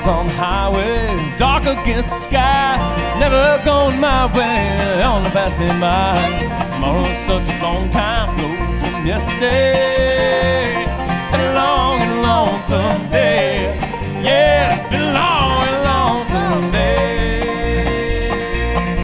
miles on the highway, dark against the sky. Never going my way, only pass me by. Tomorrow's such a long time ago from yesterday, and a long and lonesome day.